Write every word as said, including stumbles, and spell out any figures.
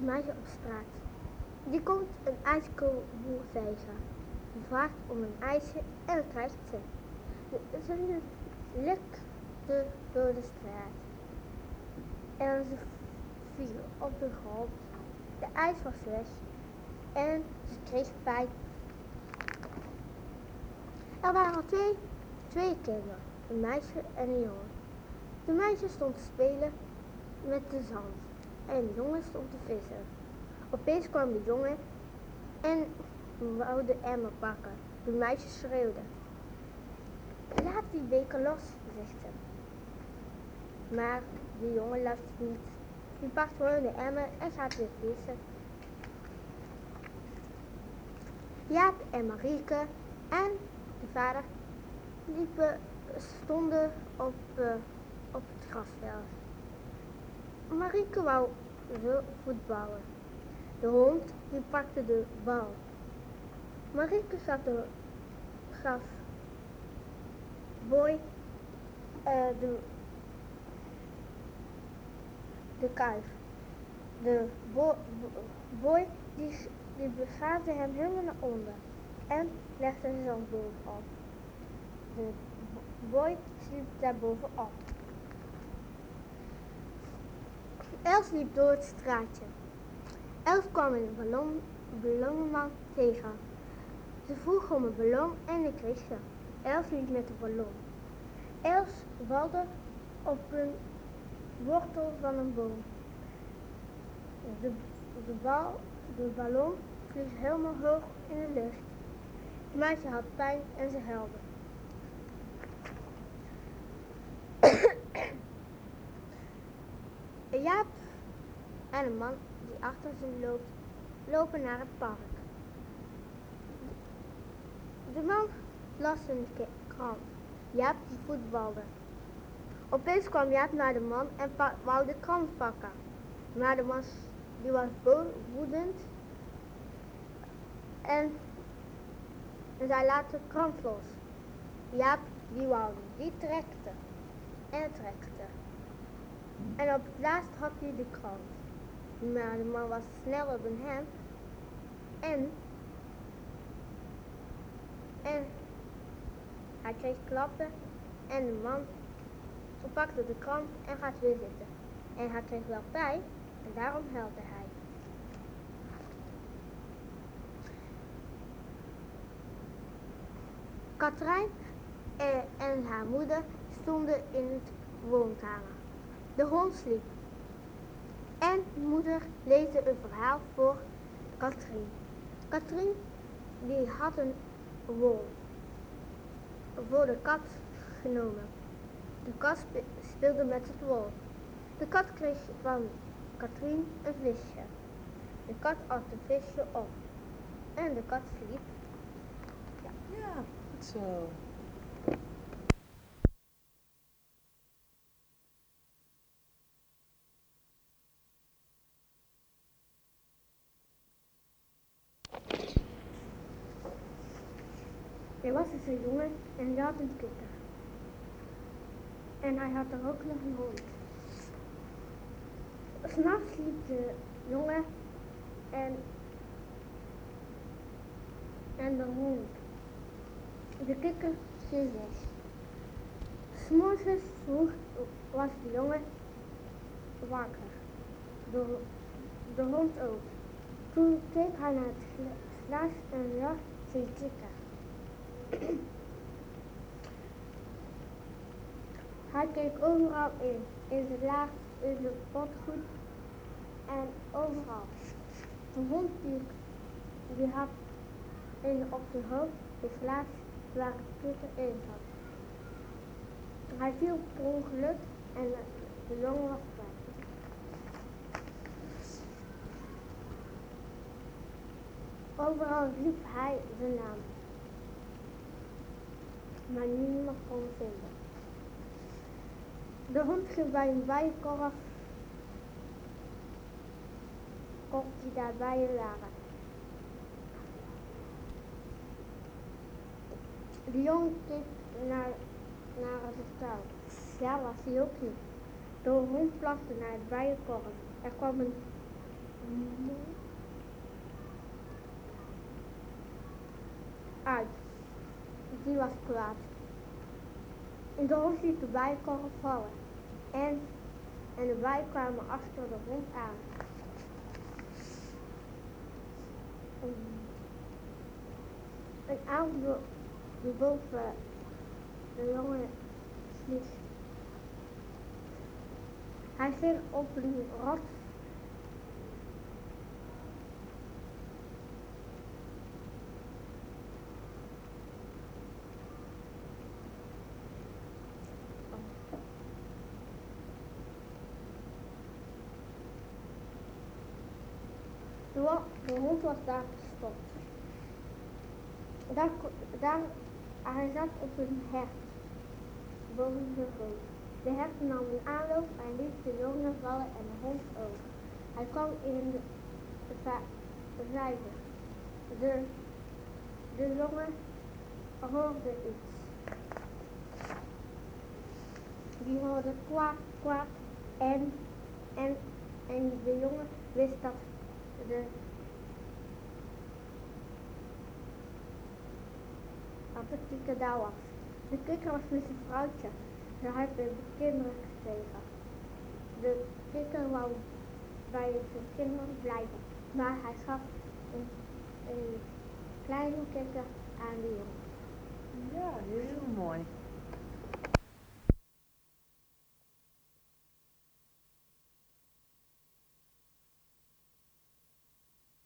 een meisje op straat. Die komt een ijskoolboer tegen. Die vraagt om een ijsje en dat krijgt ze. Ze lekte door de straat. En ze viel op de grond. De ijs was weg. En ze kreeg pijn. Er waren twee, twee kinderen. Een meisje en een jongen. De meisje stond te spelen met de zand. En de jongen stond te vissen. Opeens kwam de jongen en wou de emmer pakken. De meisje schreeuwde. Laat die beker los, zegt ze. Maar de jongen luistert niet. Die pakt gewoon de emmer en gaat weer vissen. Jaap en Marieke en de vader liepen, stonden op, uh, op het grasveld. Marieke wou voetballen. De hond die pakte de bal. Marieke gaf, de, gaf Boy uh, de, de kuif. De bo, bo, Boy die, die begaafde hem helemaal naar onder en legde de zand bovenop. De Boy sliep daar bovenop. Els liep door het straatje. Els kwam een ballon, ballonman tegen. Ze vroeg om een ballon en die kreeg ze. Els liep met de ballon. Els valde op een wortel van een boom. De, de, bal, de ballon vliegt helemaal hoog in de lucht. Het meisje had pijn en ze huilde. Jaap en een man die achter ze loopt, lopen naar het park. De man las een krant. Jaap die voetbalde. Opeens kwam Jaap naar de man en pa- wou de krant pakken. Maar de man die was bo- woedend en, en zij laat de krant los. Jaap die wou die trekte en trekte. En op het laatst had hij de krant. Maar de man was sneller dan hem. En, en hij kreeg klappen. En de man pakte de krant en gaat weer zitten. En hij kreeg wel pijn. En daarom huilde hij. Katrijn en haar moeder stonden in het woonkamer. De hond sliep. En moeder leesde een verhaal voor Katrien. Katrien die had een wol voor de kat genomen. De kat speelde met het wol. De kat kreeg van Katrien een visje. De kat at het visje op. En de kat sliep. Ja, ja, goed zo. Er was dus een jongen en hij had een kikker. En hij had er ook nog een hond. 'S Nachts liep de jongen en, en de hond. De kikker sliep weg. 'S Morgens vroeg was de jongen wakker. De, de hond ook. Toen keek hij naar het glas en zag zijn kikker. Hij keek overal in, in de laag, in de potgoed en overal. De hond die, die had in, op de hoofd het glaas waar het kikker in zat. Hij viel per ongeluk en de jongen was kwijt. Overal riep hij de naam, maar niemand kon hem vinden. De hond ging bij een bijenkorf, korf die daar bijen waren. De jongen keek naar, naar het touw. Ja, was hij ook niet. De hond plaste naar het bijenkorf. Er kwam een Uit. Die was kwaad. En de hond liet de bijenkorf vallen. En, en de bijen kwamen achter de hond aan. Een oude boven de jongen sliep. Hij ging op een rot. De, wa- de hond was daar gestopt. Daar, ko- daar, hij zat op een hert boven de grond. De hert nam een aanloop en liet de jongen vallen en de hond ook. Hij kwam in de, de va- de vijver. De, de jongen hoorde iets. Die hoorde kwaak, kwaak en, en, en de jongen wist dat de dat de kikker daar was. De kikker was met zijn vrouwtje. Ze had de kinderen gekregen. De kikker wou bij zijn kinderen blijven, maar hij gaf een, een kleine kikker aan de jongen. Ja, heel mooi.